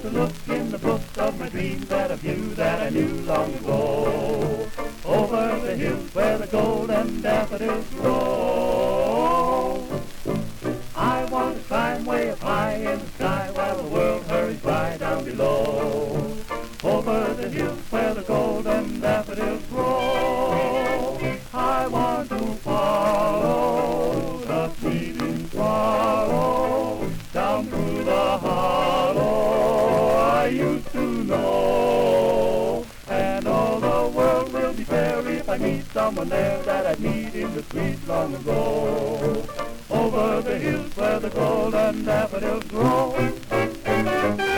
to look in the book of my dreams at a view that I knew long ago. Over the hills where the golden daffodils grow. I want to climb way up high in the sky while the world hurries by down below. Over the hills where the golden daffodils grow. I want to follow the fleeting swallow down through the hollow I used to know. And all the world will be fair if I meet someone there that I'd meet in the street long ago. Over the hills where the golden daffodils grow.